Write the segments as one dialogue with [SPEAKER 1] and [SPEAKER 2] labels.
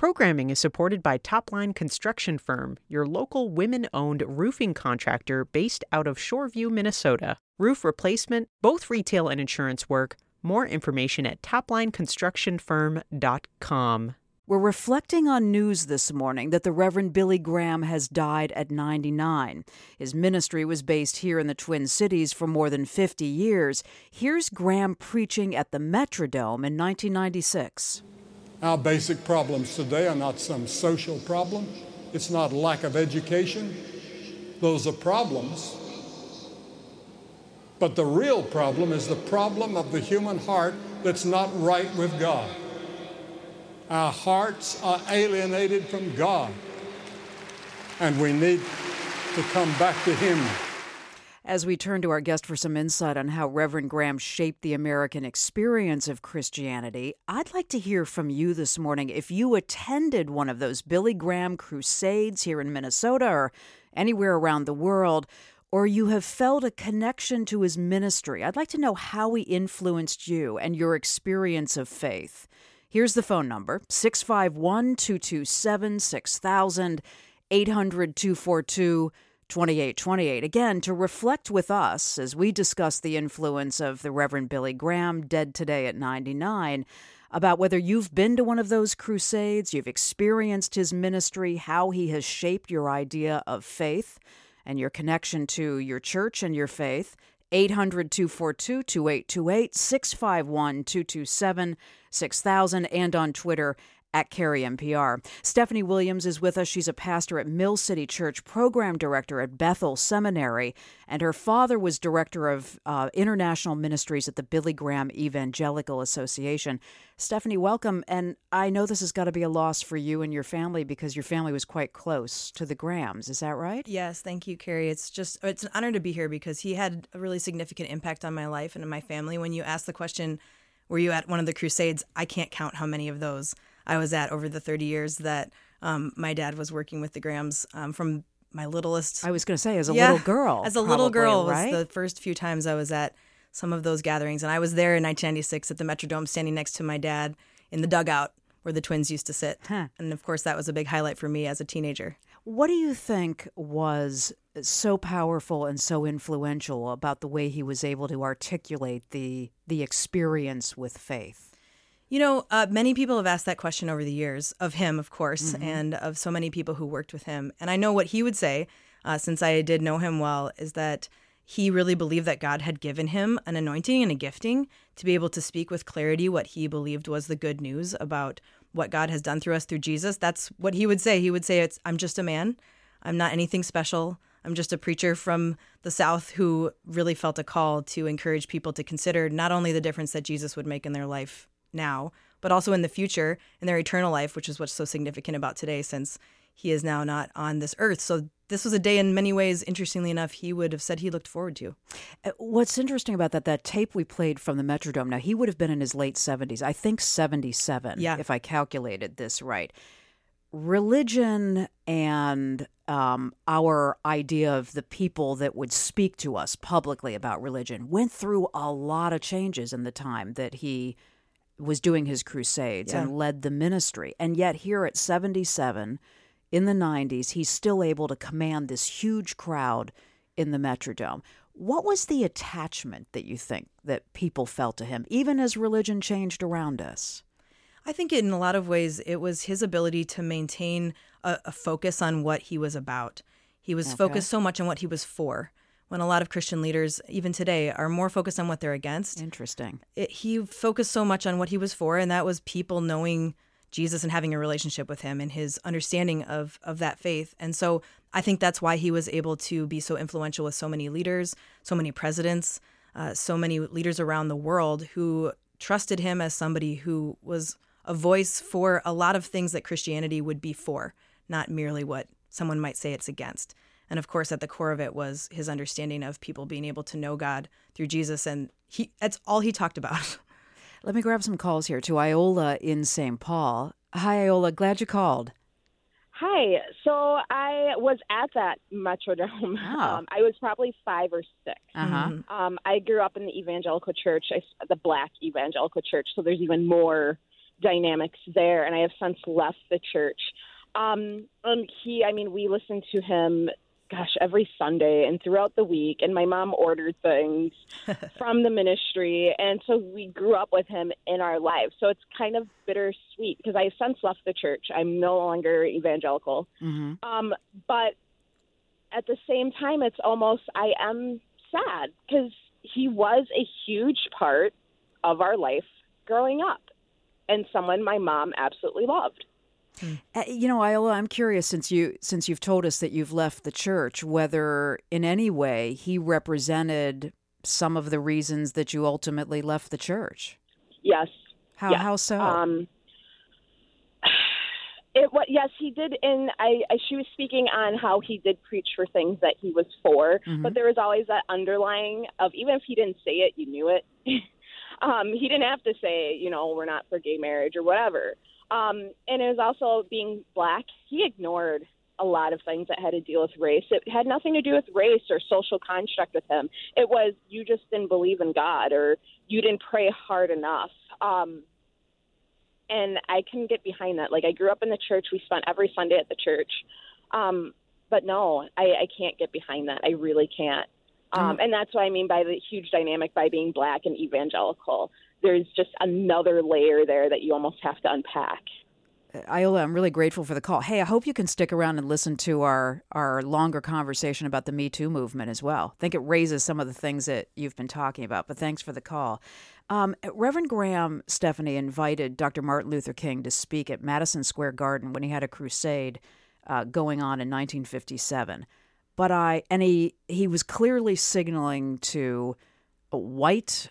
[SPEAKER 1] Programming is supported by Topline Construction Firm, your local women-owned roofing contractor based out of Shoreview, Minnesota. Roof replacement, both retail and insurance work. More information at toplineconstructionfirm.com.
[SPEAKER 2] We're reflecting on news this morning that the Reverend Billy Graham has died at 99. His ministry was based here in the Twin Cities for more than 50 years. Here's Graham preaching at the Metrodome in 1996.
[SPEAKER 3] Our basic problems today are not some social problem. It's not lack of education. Those are problems. But the real problem is the problem of the human heart that's not right with God. Our hearts are alienated from God, and we need to come back to Him.
[SPEAKER 2] As we turn to our guest for some insight on how Reverend Graham shaped the American experience of Christianity, I'd like to hear from you this morning if you attended one of those Billy Graham crusades here in Minnesota or anywhere around the world, or you have felt a connection to his ministry. I'd like to know how he influenced you and your experience of faith. Here's the phone number, 651-227-6000, 800-242-2828. Again, to reflect with us as we discuss the influence of the Reverend Billy Graham, dead today at 99, about whether you've been to one of those crusades, you've experienced his ministry, how he has shaped your idea of faith and your connection to your church and your faith. 800-242-2828, 651-227-6000, and on Twitter at CarrieMPR. Stephanie Williams is with us. She's a pastor at Mill City Church, program director at Bethel Seminary, and her father was director of international ministries at the Billy Graham Evangelical Association. Stephanie, welcome. And I know this has got to be a loss for you and your family because your family was quite close to the Grahams. Is that right?
[SPEAKER 4] Yes, thank you, Carrie. It's an honor to be here because he had a really significant impact on my life and in my family. When you ask the question, were you at one of the crusades? I can't count how many of those I was at over the 30 years that my dad was working with the Grahams from my littlest.
[SPEAKER 2] I was going to say, as a little girl.
[SPEAKER 4] As a little girl,
[SPEAKER 2] right?
[SPEAKER 4] Was the first few times I was at some of those gatherings. And I was there in 1996 at the Metrodome standing next to my dad in the dugout where the Twins used to sit.
[SPEAKER 2] Huh.
[SPEAKER 4] And, of course, that was a big highlight for me as a teenager.
[SPEAKER 2] What do you think was so powerful and so influential about the way he was able to articulate the experience with faith?
[SPEAKER 4] You know, many people have asked that question over the years, of him, of course, and of so many people who worked with him. And I know what he would say, since I did know him well, is that he really believed that God had given him an anointing and a gifting to be able to speak with clarity what he believed was the good news about what God has done through us through Jesus. That's what he would say. He would say, I'm just a man. I'm not anything special. I'm just a preacher from the South who really felt a call to encourage people to consider not only the difference that Jesus would make in their life now, but also in the future, in their eternal life, which is what's so significant about today since he is now not on this earth. So this was a day in many ways, interestingly enough, he would have said he looked forward to.
[SPEAKER 2] What's interesting about that tape we played from the Metrodome, now he would have been in his late 70s, I think 77, if I calculated this right. Religion and our idea of the people that would speak to us publicly about religion went through a lot of changes in the time that he was doing his crusades and led the ministry. And yet here at 77, in the 90s, he's still able to command this huge crowd in the Metrodome. What was the attachment that you think that people felt to him, even as religion changed around us?
[SPEAKER 4] I think in a lot of ways it was his ability to maintain a focus on what he was about. He was focused so much on what he was for, when a lot of Christian leaders, even today, are more focused on what they're against.
[SPEAKER 2] Interesting.
[SPEAKER 4] He focused so much on what he was for, and that was people knowing Jesus and having a relationship with him and his understanding of that faith. And so I think that's why he was able to be so influential with so many leaders, so many presidents, so many leaders around the world who trusted him as somebody who was a voice for a lot of things that Christianity would be for, not merely what someone might say it's against. And of course, at the core of it was his understanding of people being able to know God through Jesus. And that's all he talked about.
[SPEAKER 2] Let me grab some calls here to Iola in St. Paul. Hi, Iola. Glad you called.
[SPEAKER 5] Hi. So I was at that Metrodome.
[SPEAKER 2] Oh.
[SPEAKER 5] I was probably 5 or 6.
[SPEAKER 2] Uh-huh.
[SPEAKER 5] I grew up in the evangelical church, the Black evangelical church. So there's even more dynamics there, and I have since left the church. And we listen to him, every Sunday and throughout the week, and my mom ordered things from the ministry, and so we grew up with him in our lives. So it's kind of bittersweet because I have since left the church. I'm no longer evangelical. But at the same time, it's almost, I am sad because he was a huge part of our life growing up and someone my mom absolutely loved.
[SPEAKER 2] Iola, I'm curious, since you've told us that you've left the church, whether in any way he represented some of the reasons that you ultimately left the church.
[SPEAKER 5] Yes.
[SPEAKER 2] How so?
[SPEAKER 5] Yes, he did. She was speaking on how he did preach for things that he was for, but there was always that underlying of, even if he didn't say it, you knew it. He didn't have to say, we're not for gay marriage or whatever. And it was also being Black. He ignored a lot of things that had to deal with race. It had nothing to do with race or social construct with him. It was, you just didn't believe in God, or you didn't pray hard enough. And I can get behind that. Like, I grew up in the church. We spent every Sunday at the church. But no, I can't get behind that. I really can't. And that's what I mean by the huge dynamic by being Black and evangelical. There's just another layer there that you almost have to unpack.
[SPEAKER 2] Iola, I'm really grateful for the call. Hey, I hope you can stick around and listen to our longer conversation about the Me Too movement as well. I think it raises some of the things that you've been talking about, but thanks for the call. Reverend Graham, Stephanie, invited Dr. Martin Luther King to speak at Madison Square Garden when he had a crusade going on in 1957. He was clearly signaling to white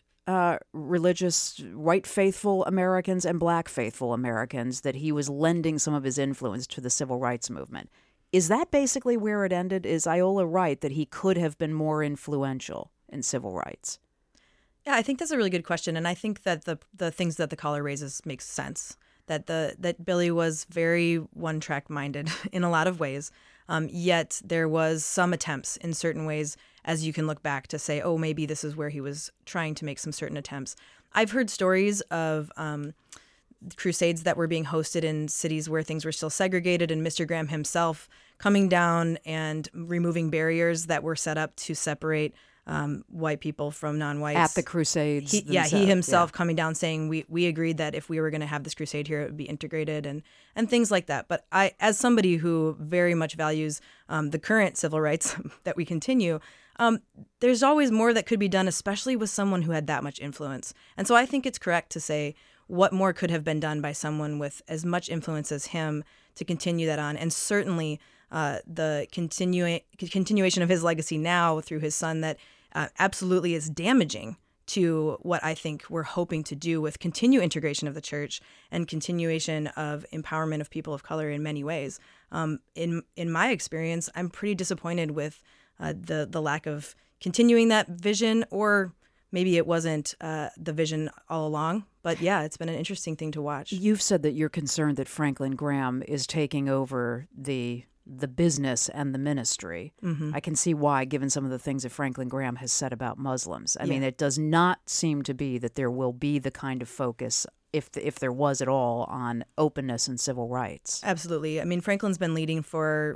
[SPEAKER 2] faithful Americans and Black faithful Americans that he was lending some of his influence to the civil rights movement. Is that basically where it ended? Is Iola right that he could have been more influential in civil rights?
[SPEAKER 4] Yeah, I think that's a really good question, and I think that the things that the caller raises makes sense. That Billy was very one-track minded in a lot of ways, yet there was some attempts in certain ways, as you can look back to say, oh, maybe this is where he was trying to make some certain attempts. I've heard stories of crusades that were being hosted in cities where things were still segregated, and Mr. Graham himself coming down and removing barriers that were set up to separate white people from non-whites.
[SPEAKER 2] At the crusades.
[SPEAKER 4] He himself coming down saying, we agreed that if we were going to have this crusade here, it would be integrated and things like that. But I, as somebody who very much values the current civil rights that we continue, there's always more that could be done, especially with someone who had that much influence. And so I think it's correct to say what more could have been done by someone with as much influence as him to continue that on. And certainly the continuation of his legacy now through his son that absolutely is damaging to what I think we're hoping to do with continued integration of the church and continuation of empowerment of people of color in many ways. In my experience, I'm pretty disappointed with the lack of continuing that vision, or maybe it wasn't the vision all along. But yeah, it's been an interesting thing to watch.
[SPEAKER 2] You've said that you're concerned that Franklin Graham is taking over the business and the ministry. I can see why, given some of the things that Franklin Graham has said about Muslims. I mean, it does not seem to be that there will be the kind of focus, if there was at all, on openness and civil rights.
[SPEAKER 4] Absolutely. I mean, Franklin's been leading for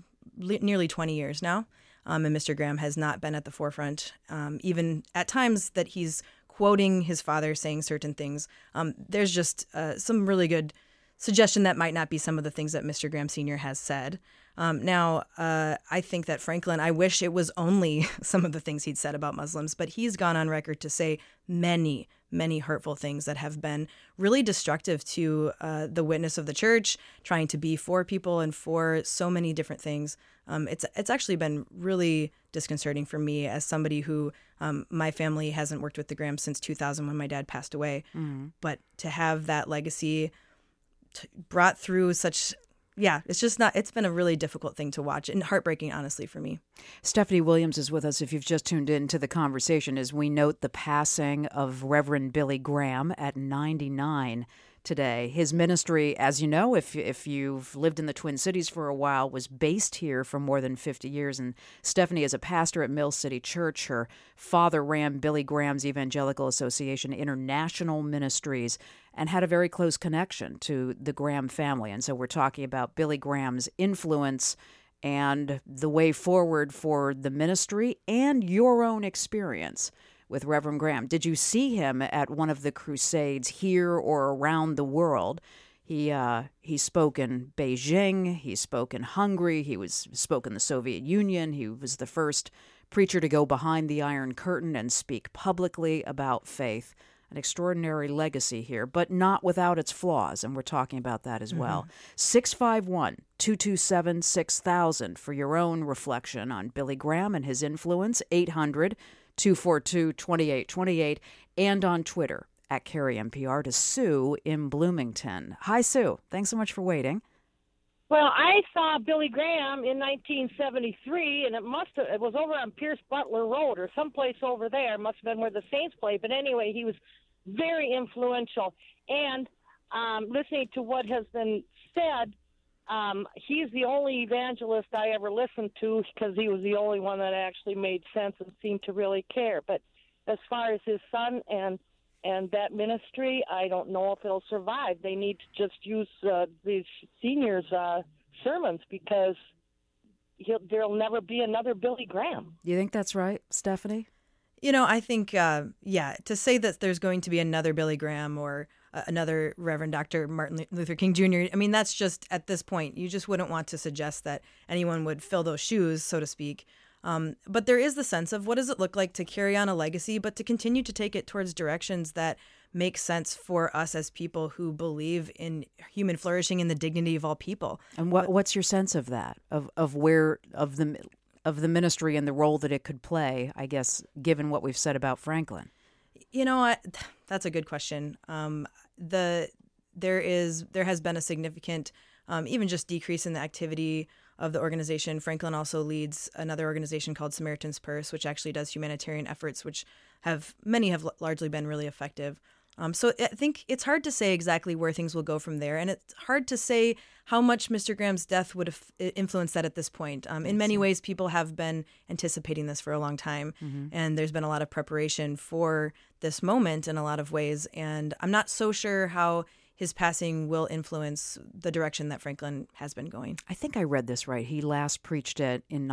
[SPEAKER 4] nearly 20 years now, and Mr. Graham has not been at the forefront, even at times that he's quoting his father saying certain things. There's just some really good suggestion that might not be some of the things that Mr. Graham Sr. has said. Now, I think that Franklin, I wish it was only some of the things he'd said about Muslims, but he's gone on record to say many, many hurtful things that have been really destructive to the witness of the church, trying to be for people and for so many different things. It's actually been really disconcerting for me as somebody who, my family hasn't worked with the Grahams since 2000 when my dad passed away. But to have that legacy brought through such, it's been a really difficult thing to watch and heartbreaking, honestly, for me.
[SPEAKER 2] Stephanie Williams is with us if you've just tuned into the conversation as we note the passing of Reverend Billy Graham at 99. today. His ministry, as you know, if you've lived in the Twin Cities for a while, was based here for more than 50 years. And Stephanie is a pastor at Mill City Church. Her father ran Billy Graham's Evangelical Association International Ministries and had a very close connection to the Graham family. And so we're talking about Billy Graham's influence and the way forward for the ministry and your own experience with Reverend Graham. Did you see him at one of the crusades here or around the world? He spoke in Beijing, he spoke in Hungary, spoke in the Soviet Union. He was the first preacher to go behind the Iron Curtain and speak publicly about faith. An extraordinary legacy here, but not without its flaws, and we're talking about that as well. 651-227-6000 for your own reflection on Billy Graham and his influence, 800-242-2828, and on Twitter at CarrieNPR to Sue in Bloomington. Hi, Sue. Thanks so much for waiting.
[SPEAKER 6] Well, I saw Billy Graham in 1973, and it was over on Pierce Butler Road or someplace over there. It must have been where the Saints played. But anyway, he was very influential. And listening to what has been said, he's the only evangelist I ever listened to because he was the only one that actually made sense and seemed to really care. But as far as his son and that ministry, I don't know if it'll survive. They need to just use these seniors' sermons because there'll never be another Billy Graham.
[SPEAKER 2] You think that's right, Stephanie?
[SPEAKER 4] I think, to say that there's going to be another Billy Graham or another Reverend Dr. Martin Luther King Jr., I mean, that's just, at this point, you just wouldn't want to suggest that anyone would fill those shoes, so to speak. But there is the sense of what does it look like to carry on a legacy, but to continue to take it towards directions that make sense for us as people who believe in human flourishing and the dignity of all people.
[SPEAKER 2] And what's your sense of that, of the ministry and the role that it could play, I guess, given what we've said about Franklin?
[SPEAKER 4] That's a good question. There has been a significant, even just decrease in the activity of the organization. Franklin also leads another organization called Samaritan's Purse, which actually does humanitarian efforts, which many have largely been really effective. So I think it's hard to say exactly where things will go from there, and it's hard to say how much Mr. Graham's death would have influenced that at this point. In many ways, people have been anticipating this for a long time, and there's been a lot of preparation for this moment in a lot of ways, and I'm not so sure how his passing will influence the direction that Franklin has been going.
[SPEAKER 2] I think I read this right. He last preached it in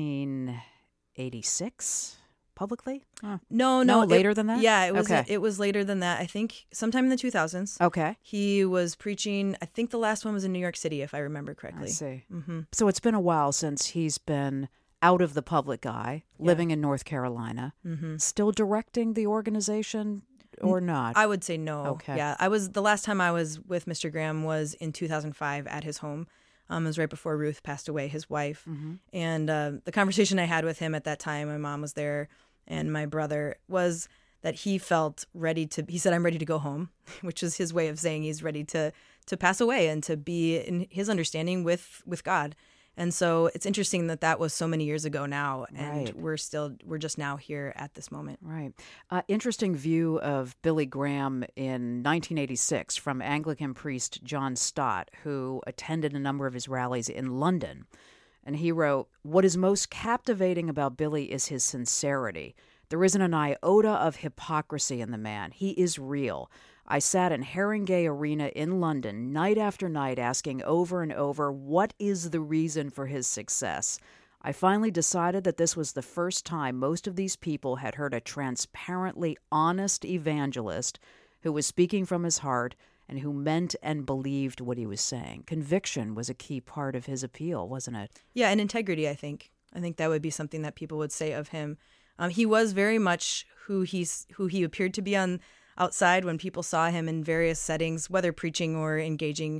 [SPEAKER 2] 1986 publicly?
[SPEAKER 4] No,
[SPEAKER 2] later than that?
[SPEAKER 4] Yeah, it was later than that. I think sometime in the 2000s.
[SPEAKER 2] Okay.
[SPEAKER 4] He was preaching, I think the last one was in New York City, if I remember correctly.
[SPEAKER 2] I see. So it's been a while since he's been out of the public eye, living in North Carolina, still directing the organization or not?
[SPEAKER 4] I would say no.
[SPEAKER 2] Okay.
[SPEAKER 4] Yeah, the last time I was with Mr. Graham was in 2005 at his home. It was right before Ruth passed away, his wife. And the conversation I had with him at that time, my mom was there and my brother, was that he felt he said, I'm ready to go home, which is his way of saying he's ready to pass away and to be in his understanding with God. And so it's interesting that was so many years ago now, and we're just now here at this moment.
[SPEAKER 2] Right. Interesting view of Billy Graham in 1986 from Anglican priest John Stott, who attended a number of his rallies in London. And he wrote, "What is most captivating about Billy is his sincerity. There isn't an iota of hypocrisy in the man. He is real. I sat in Haringey Arena in London night after night asking over and over, what is the reason for his success? I finally decided that this was the first time most of these people had heard a transparently honest evangelist who was speaking from his heart and who meant and believed what he was saying." Conviction was a key part of his appeal, wasn't it?
[SPEAKER 4] Yeah, and integrity, I think. I think that would be something that people would say of him. He was very much who he appeared to be on outside when people saw him in various settings, whether preaching or engaging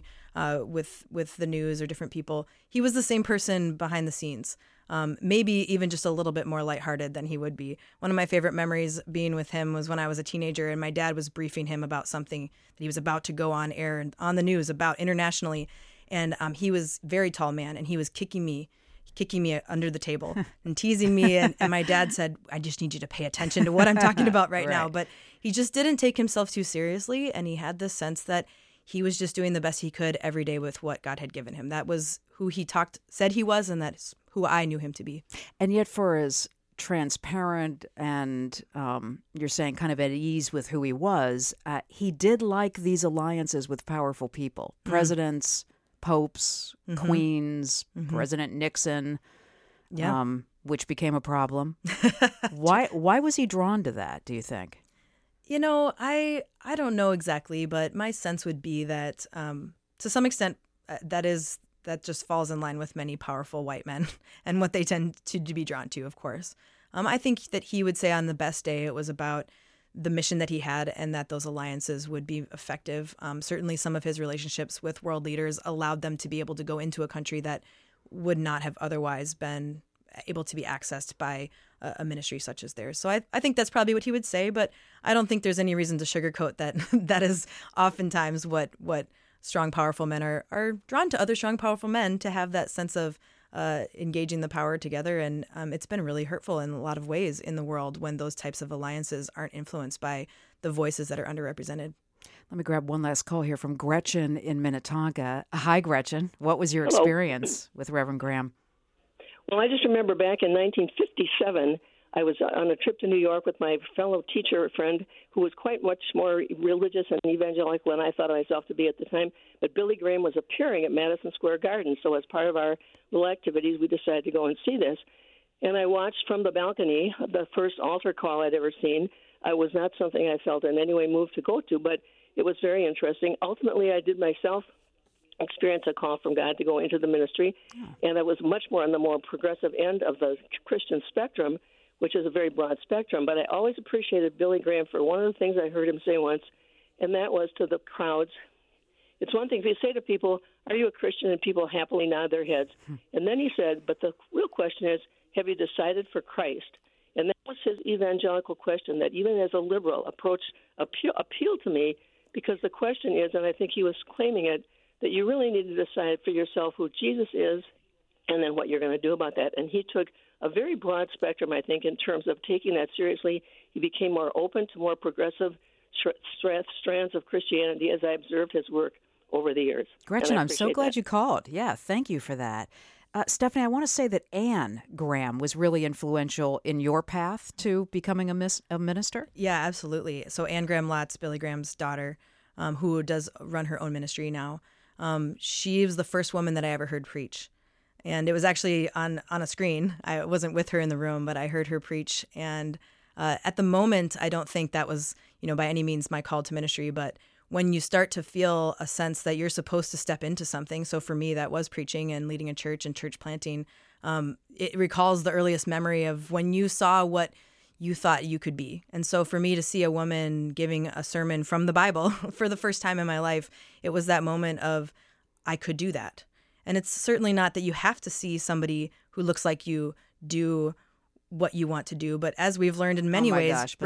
[SPEAKER 4] with the news or different people. He was the same person behind the scenes, maybe even just a little bit more lighthearted than he would be. One of my favorite memories being with him was when I was a teenager and my dad was briefing him about something that he was about to go on air and on the news about internationally. And he was a very tall man, and he was kicking me under the table and teasing me. And my dad said, I just need you to pay attention to what I'm talking about right now. But he just didn't take himself too seriously. And he had this sense that he was just doing the best he could every day with what God had given him. That was who he said he was, and that's who I knew him to be.
[SPEAKER 2] And yet, for as transparent and you're saying kind of at ease with who he was, he did like these alliances with powerful people, presidents, popes, queens, President Nixon, which became a problem. Why was he drawn to that, do you think?
[SPEAKER 4] You know, I don't know exactly, but my sense would be that to some extent that just falls in line with many powerful white men and what they tend to be drawn to, of course. I think that he would say on the best day it was about the mission that he had and that those alliances would be effective. Certainly some of his relationships with world leaders allowed them to be able to go into a country that would not have otherwise been able to be accessed by a ministry such as theirs. So I think that's probably what he would say, but I don't think there's any reason to sugarcoat that. That is oftentimes what strong, powerful men are drawn to other strong, powerful men, to have that sense of engaging the power together. And it's been really hurtful in a lot of ways in the world when those types of alliances aren't influenced by the voices that are underrepresented.
[SPEAKER 2] Let me grab one last call here from Gretchen in Minnetonka. Hi, Gretchen. What was your experience with Reverend Graham?
[SPEAKER 7] Well, I just remember back in 1957, I was on a trip to New York with my fellow teacher friend who was quite much more religious and evangelical than I thought of myself to be at the time. But Billy Graham was appearing at Madison Square Garden. So as part of our little activities, we decided to go and see this. And I watched from the balcony the first altar call I'd ever seen. It was not something I felt in any way moved to go to, but it was very interesting. Ultimately, I did myself experience a call from God to go into the ministry, and I was much more on the more progressive end of the Christian spectrum, which is a very broad spectrum. But I always appreciated Billy Graham for one of the things I heard him say once, and that was to the crowds. It's one thing if you say to people, "Are you a Christian?" and people happily nod their heads. And then he said, but the real question is, have you decided for Christ? And that was his evangelical question that even as a liberal appealed to me, because the question is, and I think he was claiming it, that you really need to decide for yourself who Jesus is and then what you're going to do about that. And he took a very broad spectrum, I think, in terms of taking that seriously. He became more open to more progressive strands of Christianity as I observed his work over the years.
[SPEAKER 2] Gretchen, I'm so glad you called. Yeah, thank you for that. Stephanie, I want to say that Anne Graham was really influential in your path to becoming a minister.
[SPEAKER 4] Yeah, absolutely. So Anne Graham Lotz, Billy Graham's daughter, who does run her own ministry now, she was the first woman that I ever heard preach. And it was actually on a screen. I wasn't with her in the room, but I heard her preach. And at the moment, I don't think that was, by any means my call to ministry. But when you start to feel a sense that you're supposed to step into something, so for me, that was preaching and leading a church and church planting, it recalls the earliest memory of when you saw what you thought you could be. And so for me to see a woman giving a sermon from the Bible for the first time in my life, it was that moment of, I could do that. And it's certainly not that you have to see somebody who looks like you do what you want to do. But as we've learned in many ways,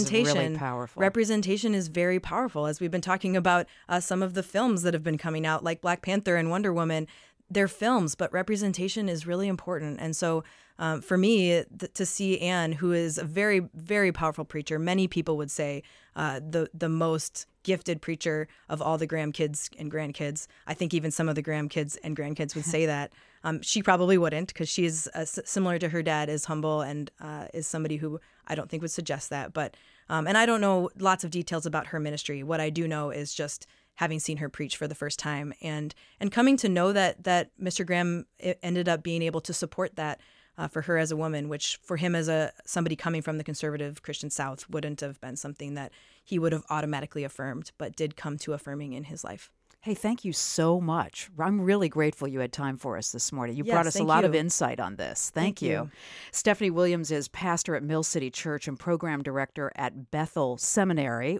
[SPEAKER 4] representation is very powerful. As we've been talking about some of the films that have been coming out, like Black Panther and Wonder Woman, they're films, but representation is really important. And so for me, to see Anne, who is a very, very powerful preacher, many people would say the most gifted preacher of all the Graham kids and grandkids. I think even some of the Graham kids and grandkids would say that. She probably wouldn't, because she's similar to her dad, is humble and is somebody who I don't think would suggest that. But and I don't know lots of details about her ministry. What I do know is just having seen her preach for the first time and coming to know that Mr. Graham ended up being able to support that for her as a woman, which for him as somebody coming from the conservative Christian South wouldn't have been something that he would have automatically affirmed, but did come to affirming in his life.
[SPEAKER 2] Hey, thank you so much. I'm really grateful you had time for us this morning. You brought us a lot of insight on this. Thank you. Stephanie Williams is pastor at Mill City Church and program director at Bethel Seminary.